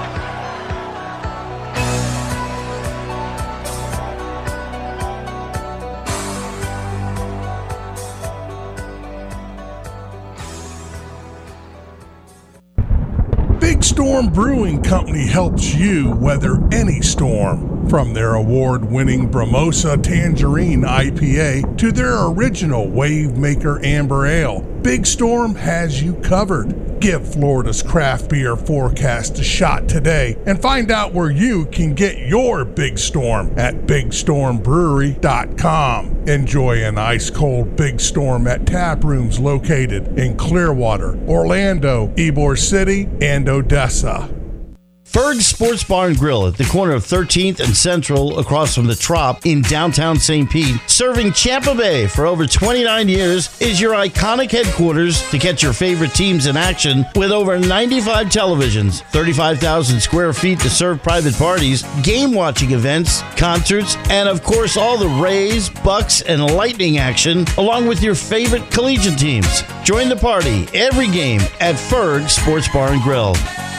Speaker 8: Big Storm Brewing Company helps you weather any storm. From their award-winning Bramosa Tangerine I P A to their original Wave Maker Amber Ale, Big Storm has you covered. Give Florida's craft beer forecast a shot today and find out where you can get your Big Storm at big storm brewery dot com. Enjoy an ice-cold Big Storm at tap rooms located in Clearwater, Orlando, Ybor City, and Odessa.
Speaker 9: Ferg Sports Bar and Grill at the corner of thirteenth and Central across from the Trop in downtown Saint Pete, serving Champa Bay for over twenty-nine years, is your iconic headquarters to catch your favorite teams in action with over ninety-five televisions, thirty-five thousand square feet to serve private parties, game watching events, concerts, and of course all the Rays, Bucks, and Lightning action, along with your favorite collegiate teams. Join the party every game at Ferg Sports Bar and Grill.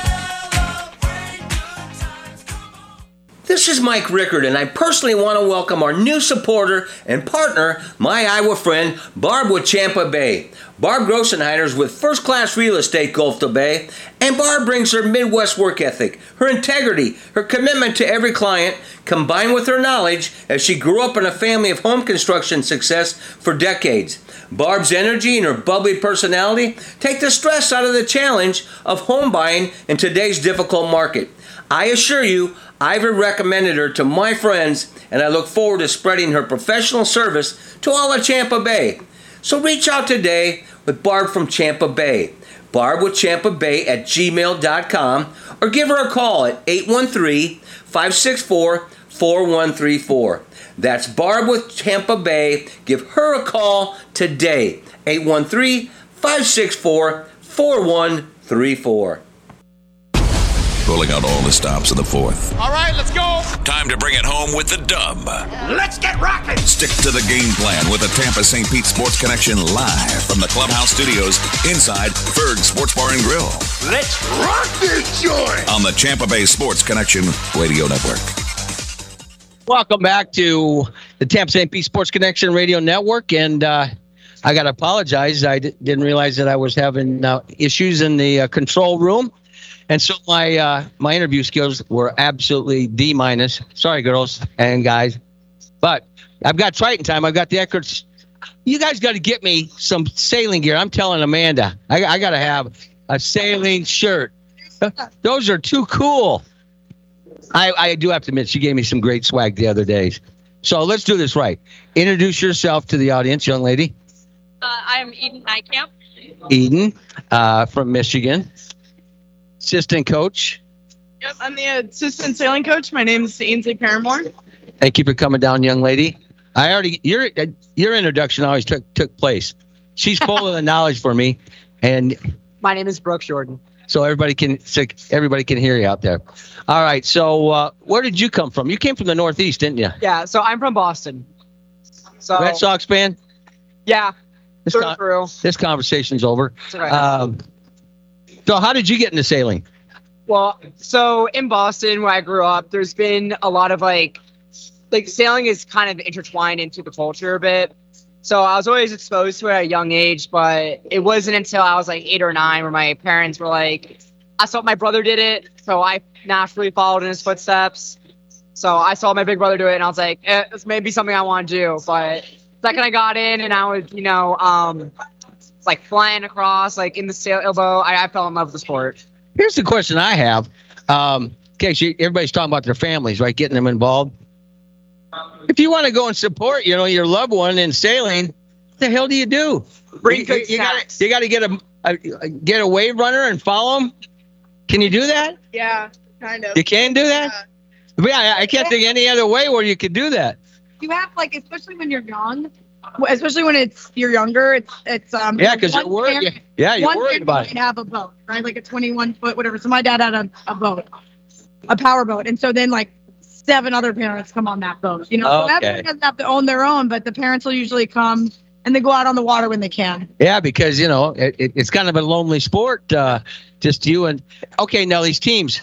Speaker 7: This is Mike Rickard, and I personally want to welcome our new supporter and partner, my Iowa friend, Barb with Champa Bay. Barb Grossenheiner's with First Class Real Estate Gulf to Bay, and Barb brings her Midwest work ethic, her integrity, her commitment to every client, combined with her knowledge as she grew up in a family of home construction success for decades. Barb's energy and her bubbly personality take the stress out of the challenge of home buying in today's difficult market. I assure you, I've recommended her to my friends, and I look forward to spreading her professional service to all of Champa Bay. So reach out today with Barb from Champa Bay. Barb with Champa Bay at gmail dot com, or give her a call at eight one three, five six four, four one three four. That's Barb with Champa Bay. Give her a call today, eight one three, five six four, four one three four.
Speaker 1: Rolling out all the stops in the fourth.
Speaker 10: All right, let's go.
Speaker 1: Time to bring it home with the dub.
Speaker 10: Let's get rocking.
Speaker 1: Stick to the game plan with the Tampa Saint Pete Sports Connection live from the Clubhouse Studios inside Ferg Sports Bar and Grill.
Speaker 10: Let's rock this joint.
Speaker 1: On the Tampa Bay Sports Connection Radio Network.
Speaker 5: Welcome back to the Tampa Saint Pete Sports Connection Radio Network, and uh, I got to apologize. I d- didn't realize that I was having uh, issues in the uh, control room. And so my uh, my interview skills were absolutely D minus. Sorry, girls and guys, but I've got Triton time. I've got the Eckerds. You guys got to get me some sailing gear. I'm telling Amanda, I, I got to have a sailing shirt. Those are too cool. I, I do have to admit, she gave me some great swag the other days. So let's do this right. Introduce yourself to the audience, young lady.
Speaker 15: Uh, I'm Eden Highcamp.
Speaker 5: Eden uh, from Michigan. Assistant coach.
Speaker 15: Yep, I'm the assistant sailing coach. My name is Ainsley Paramore.
Speaker 5: Thank you for coming down, young lady. I already your your introduction always took took place. She's full of the knowledge for me, and
Speaker 13: My name is Brooke Jordan.
Speaker 5: so everybody can so everybody can hear you out there. All right. So uh, where did you come from? You came from the Northeast, didn't you?
Speaker 13: Yeah, so I'm from Boston. So
Speaker 5: Red Sox fan.
Speaker 13: yeah,
Speaker 5: This,
Speaker 13: through
Speaker 5: con-
Speaker 13: and through.
Speaker 5: this conversation's over.
Speaker 13: It's all right.
Speaker 5: Um, so how did you get into sailing?
Speaker 13: Well, so in Boston, where I grew up, there's been a lot of like, like sailing is kind of intertwined into the culture a bit. So I was always exposed to it at a young age, but it wasn't until I was like eight or nine where my parents were like, I saw my brother did it, so I naturally followed in his footsteps. So I saw my big brother do it, and I was like, eh, this may be something I want to do. But second I got in, and I was, you know, um, like flying across, like in the sailboat, I, I fell in love with the sport.
Speaker 16: Here's the question I have. Um, okay, so everybody's talking about their families, right? Getting them involved. If you want to go and support, you know, your loved one in sailing, what the hell do you do?
Speaker 13: Bring
Speaker 16: you,
Speaker 13: good
Speaker 16: you, got
Speaker 13: snacks.
Speaker 16: you got to get a, a get a wave runner and follow them. Can you do that?
Speaker 15: Yeah, kind of.
Speaker 16: You can do that. Yeah, I, I can't think any other way where you could do that.
Speaker 12: You have like, especially when you're young, especially when it's you're younger. It's it's um.
Speaker 16: Yeah, because you're
Speaker 12: one
Speaker 16: worried.
Speaker 12: parent-
Speaker 16: Yeah, you're
Speaker 12: one
Speaker 16: worried
Speaker 12: parent
Speaker 16: about it.
Speaker 12: might have a boat, right? Like a twenty-one foot, whatever. So my dad had a, a boat, a power boat, and so then like seven other parents come on that boat. You know, so
Speaker 16: Okay.
Speaker 12: everyone doesn't have to own their own, but the parents will usually come and they go out on the water when they can.
Speaker 16: Yeah, because you know it, it, it's kind of a lonely sport, uh, just you and. Okay, now these teams.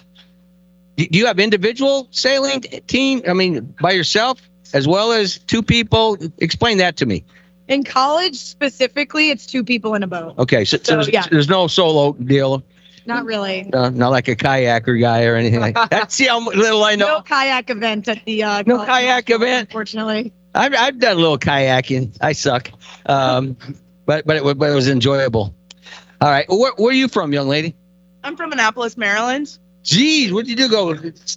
Speaker 16: Do do you have individual sailing team? I mean, by yourself as well as two people. Explain that to me.
Speaker 12: In college specifically, it's two people in a boat.
Speaker 16: Okay, so, so
Speaker 12: So,
Speaker 16: there's,
Speaker 12: yeah.
Speaker 16: there's no solo deal,
Speaker 12: Not really.
Speaker 16: uh, not like a kayaker guy or anything like that. See how little I know.
Speaker 12: No kayak event at the uh,
Speaker 16: No
Speaker 12: college,
Speaker 16: kayak event.
Speaker 12: unfortunately.
Speaker 16: I've I've done a little kayaking. I suck, um, but but it, wa- but it was enjoyable. All right, where, where are you from, young lady?
Speaker 15: I'm from Annapolis, Maryland.
Speaker 16: Geez, what did you do? Go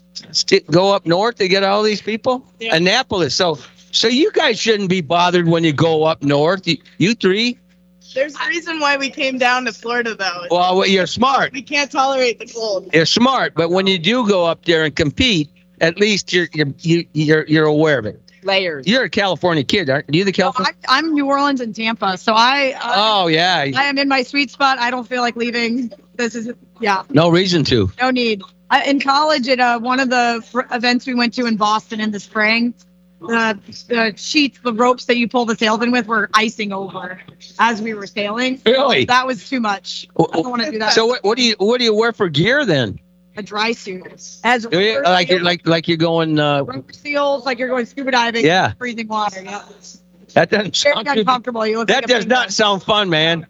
Speaker 16: st- go up north to get all these people?
Speaker 15: Yeah.
Speaker 16: Annapolis. So so you guys shouldn't be bothered when you go up north. You, you three.
Speaker 15: There's a reason why we came down to Florida, though.
Speaker 16: Well, well, you're smart.
Speaker 15: We can't tolerate the cold.
Speaker 16: You're smart, but when you do go up there and compete, at least you're you're you, you're, you're aware of it.
Speaker 13: Layers.
Speaker 16: You're a California kid, aren't you? The California?
Speaker 12: I, I'm New Orleans and Tampa, so I. Uh,
Speaker 16: Oh yeah.
Speaker 12: I am in my sweet spot. I don't feel like leaving. This is yeah.
Speaker 16: No reason to.
Speaker 12: No need. I, in college, at uh, one of the fr- events we went to in Boston in the spring, the the sheets, the ropes that you pull the sails in with, were icing over as we were sailing.
Speaker 16: Really?
Speaker 12: That was too much. I don't want to do that.
Speaker 16: So what, what do you what do you wear for gear then?
Speaker 12: A dry suit. As
Speaker 16: Do you- like you're like like you're going. Uh,
Speaker 12: rubber seals, like you're going scuba diving.
Speaker 16: Yeah.
Speaker 12: in freezing water. Yeah.
Speaker 16: that doesn't
Speaker 12: Very
Speaker 16: sound too,
Speaker 12: uncomfortable. You look
Speaker 16: that
Speaker 12: like a
Speaker 16: does not sound fun, man.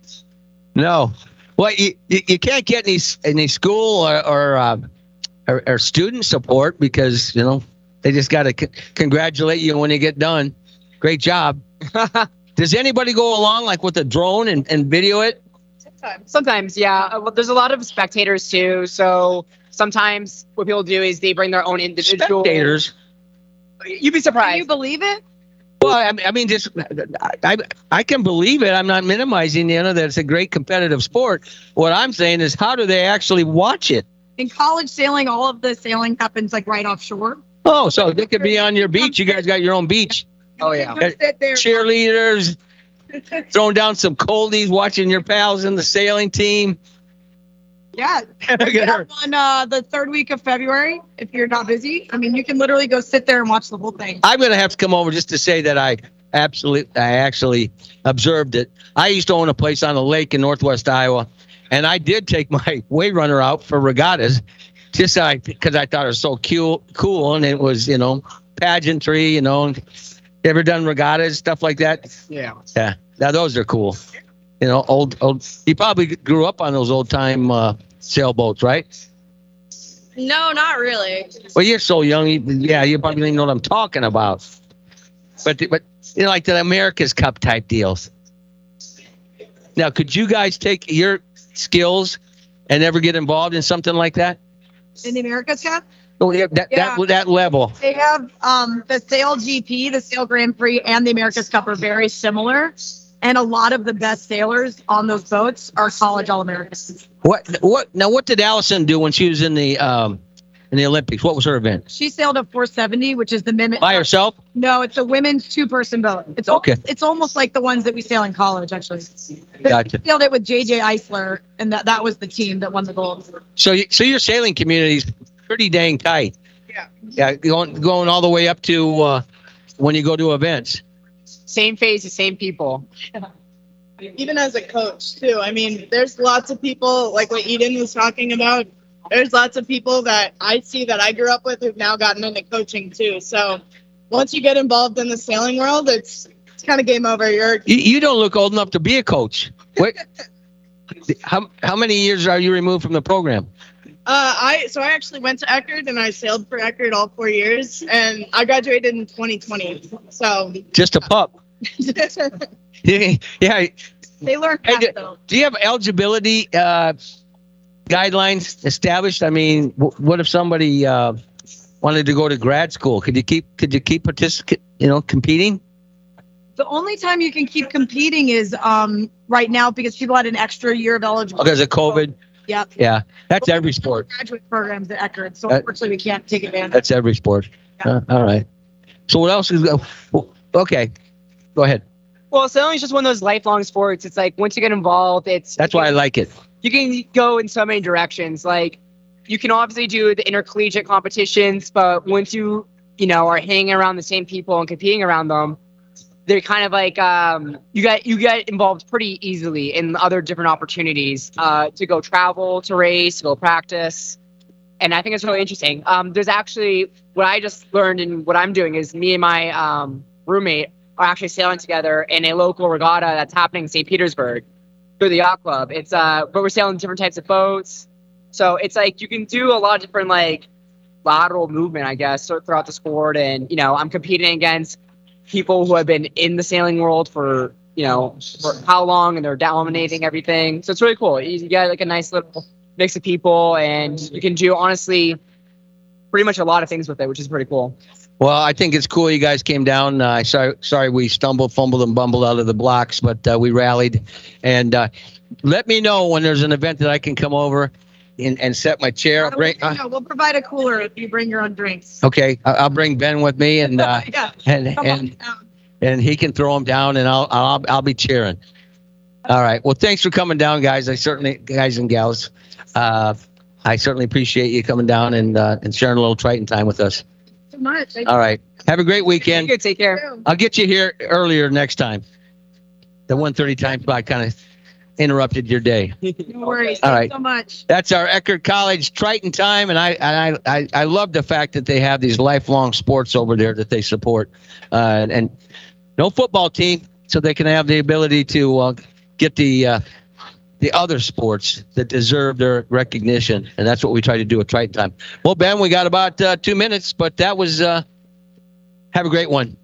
Speaker 16: No. Well, you, you, you can't get any any school or or, uh, or or student support because you know they just got to c- congratulate you when you get done. Great job. Does anybody go along like with a drone and, and video it?
Speaker 13: Sometimes. Sometimes, yeah. Uh, well, there's a lot of spectators too. So sometimes what people do is they bring their own individual.
Speaker 16: Spectators.
Speaker 13: You'd be surprised.
Speaker 12: Can you believe it?
Speaker 16: Well, I mean, I mean, just I, I I can believe it. I'm not minimizing, you know, that it's a great competitive sport. What I'm saying is, how do they actually watch it?
Speaker 12: In college sailing, all of the sailing happens like right offshore.
Speaker 16: Oh, so they could be on your beach. You guys got your own beach.
Speaker 13: Oh yeah.
Speaker 12: Just sit there.
Speaker 16: Cheerleaders, throwing down some coldies, watching your pals in the sailing team.
Speaker 12: Yeah.
Speaker 16: Look at
Speaker 12: We
Speaker 16: her.
Speaker 12: have on uh, the third week of February, if you're not busy. I mean, you can literally go sit there and watch the whole thing.
Speaker 16: I'm gonna have to come over just to say that I absolutely, I actually observed it. I used to own a place on a lake in Northwest Iowa, and I did take my wave runner out for regattas, just I because I thought it was so cool, cool, and it was you know pageantry, you know. Ever done regattas, stuff like that?
Speaker 13: Yeah.
Speaker 16: Yeah. Now those are cool. You know, old old. You probably grew up on those old time uh, sailboats, right?
Speaker 15: No, not really.
Speaker 16: Well, you're so young. You, yeah, you probably don't even know what I'm talking about. But but you know, like the America's Cup type deals. Now, could you guys take your skills and ever get involved in something like that?
Speaker 12: In the America's Cup,
Speaker 16: Oh, yeah, that
Speaker 12: Yeah.
Speaker 16: that that level.
Speaker 12: they have um, the Sail G P, the Sail Grand Prix, and the America's Cup are very similar. And a lot of the best sailors on those boats are college All-Americans.
Speaker 16: What what now? What did Allison do when she was in the um in the Olympics? What was her event?
Speaker 12: She sailed a four seventy, which is the mimic.
Speaker 16: By herself?
Speaker 12: No, it's a women's two-person boat. It's
Speaker 16: Okay.
Speaker 12: almost, it's almost like the ones that we sail in college, actually.
Speaker 16: Gotcha.
Speaker 12: We sailed it with J J Eisler, and that, that was the team that won the gold.
Speaker 16: So you, so your sailing community is pretty dang tight.
Speaker 15: Yeah.
Speaker 16: Yeah, going going all the way up to uh, when you go to events.
Speaker 13: Same faces, same people.
Speaker 15: Even as a coach, too. I mean, there's lots of people, like what Eden was talking about. There's lots of people that I see that I grew up with who've now gotten into coaching, too. So once you get involved in the sailing world, it's it's kind of game over. You're
Speaker 16: You, you don't look old enough to be a coach. What? how how many years are you removed from the program?
Speaker 15: Uh, I so I actually went to Eckerd and I sailed for Eckerd all four years, and I graduated in twenty twenty. So
Speaker 16: Just a pup. yeah.
Speaker 12: They learn
Speaker 16: Hey,
Speaker 12: fast,
Speaker 16: do,
Speaker 12: though.
Speaker 16: do you have eligibility uh, guidelines established? I mean, w- what if somebody uh, wanted to go to grad school? Could you keep could you keep participate? You know, competing?
Speaker 12: The only time you can keep competing is um right now because people had an extra year of eligibility.
Speaker 16: Because of COVID.
Speaker 12: Yep.
Speaker 16: Yeah, that's every sport.
Speaker 12: Graduate programs at Eckerd, so
Speaker 16: Uh,
Speaker 12: unfortunately we can't take advantage.
Speaker 16: That's every sport. Uh, all right. So what else is? Okay, go ahead.
Speaker 13: Well, sailing is just one of those lifelong sports. It's like once you get involved, it's
Speaker 16: That's why I like it.
Speaker 13: you can go in so many directions. Like you can obviously do the intercollegiate competitions, but once you you know are hanging around the same people and competing around them, they're kind of like um, you get you get involved pretty easily in other different opportunities uh, to go travel, to race, to go practice, and I think it's really interesting. Um, there's actually what I just learned and what I'm doing is me and my um, roommate are actually sailing together in a local regatta that's happening in Saint Petersburg through the yacht club. It's uh, but we're sailing different types of boats, so it's like you can do a lot of different like lateral movement, I guess, throughout the sport. And you know, I'm competing against people who have been in the sailing world for you know for how long, and they're dominating everything. So it's really cool. You, you get like a nice little mix of people, and you can do honestly pretty much a lot of things with it, which is pretty cool.
Speaker 16: Well, I think it's cool you guys came down. Uh, sorry, sorry we stumbled, fumbled, and bumbled out of the blocks, but uh, we rallied. And uh, let me know when there's an event that I can come over and, and set my chair.
Speaker 12: We'll,
Speaker 16: Bring, uh,
Speaker 12: no, we'll provide a cooler if you bring your own drinks.
Speaker 16: okay, I- I'll bring Ben with me, and uh,
Speaker 12: Yeah,
Speaker 16: and
Speaker 12: come on
Speaker 16: and
Speaker 12: down.
Speaker 16: and he can throw them down, and I'll I'll I'll be cheering. All right. Well, thanks for coming down, guys. I certainly, guys and gals, uh, I certainly appreciate you coming down and uh, and sharing a little Triton time with us.
Speaker 12: So much. Thank
Speaker 16: All right. Have a great weekend.
Speaker 13: Good. Take care.
Speaker 16: I'll get you here earlier next time. The one thirty time spot kind of interrupted your day.
Speaker 12: No worries.
Speaker 16: All
Speaker 12: Thank
Speaker 16: right.
Speaker 12: you so much.
Speaker 16: That's our Eckerd College Triton time, and I and I, I, I love the fact that they have these lifelong sports over there that they support, uh, and, and no football team, so they can have the ability to uh, get the uh, the other sports that deserve their recognition, and that's what we try to do at Triton time. Well, Ben, we got about uh, two minutes, but that was uh, have a great one.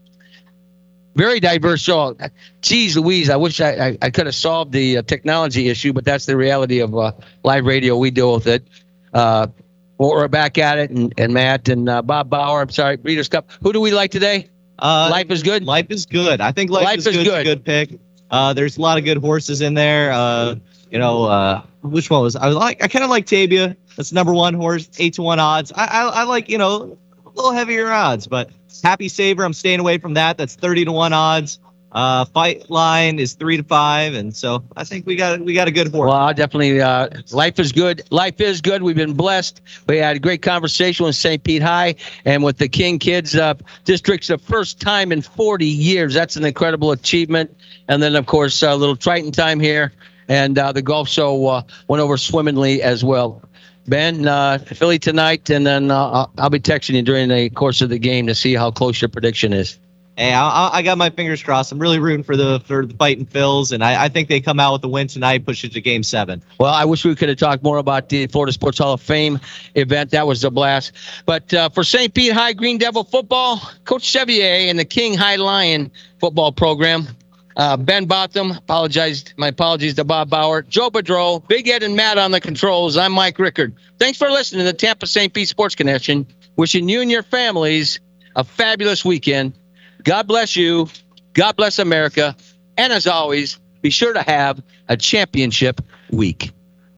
Speaker 16: Very diverse show. Geez Louise, I wish I, I, I could have solved the uh, technology issue, but that's the reality of uh, live radio. We deal with it. Uh, we're back at it, and, and Matt and uh, Bob Bauer. I'm sorry, Breeders' Cup. Who do we like today?
Speaker 17: Uh,
Speaker 16: Life is Good?
Speaker 17: Life is Good. I think Life,
Speaker 16: Life
Speaker 17: is,
Speaker 16: is
Speaker 17: good.
Speaker 16: Good.
Speaker 17: Is a good pick. Uh, there's a lot of good horses in there. Uh, you know, uh, which one was I like? I kind of like Tabia. That's number one horse, eight to one odds. I, I I like you know a little heavier odds, but Happy Saver, I'm staying away from that. That's thirty to one odds. Uh, Fight Line is three to five, and so I think we got we got a good horse.
Speaker 16: Well, I'll definitely. Uh, life is good. Life is good. We've been blessed. We had a great conversation with Saint Pete High and with the King Kids uh, District's the first time in forty years. That's an incredible achievement. And then, of course, a little Triton time here, and uh, the golf show uh, went over swimmingly as well. Ben, uh, Philly tonight, and then uh, I'll, I'll be texting you during the course of the game to see how close your prediction is.
Speaker 17: Hey, I, I got my fingers crossed. I'm really rooting for the for the Fighting Phils, and I, I think they come out with a win tonight, push it to Game Seven.
Speaker 16: Well, I wish we could have talked more about the Florida Sports Hall of Fame event. That was a blast. But uh, for Saint Pete High Green Devil football, Coach Chevier and the King High Lion football program, uh, Ben Botham, apologized. My apologies to Bob Bauer, Joe Bedreau, Big Ed and Matt on the controls. I'm Mike Rickard. Thanks for listening to the Tampa Saint Pete Sports Connection. Wishing you and your families a fabulous weekend. God bless you. God bless America. And as always, be sure to have a championship week.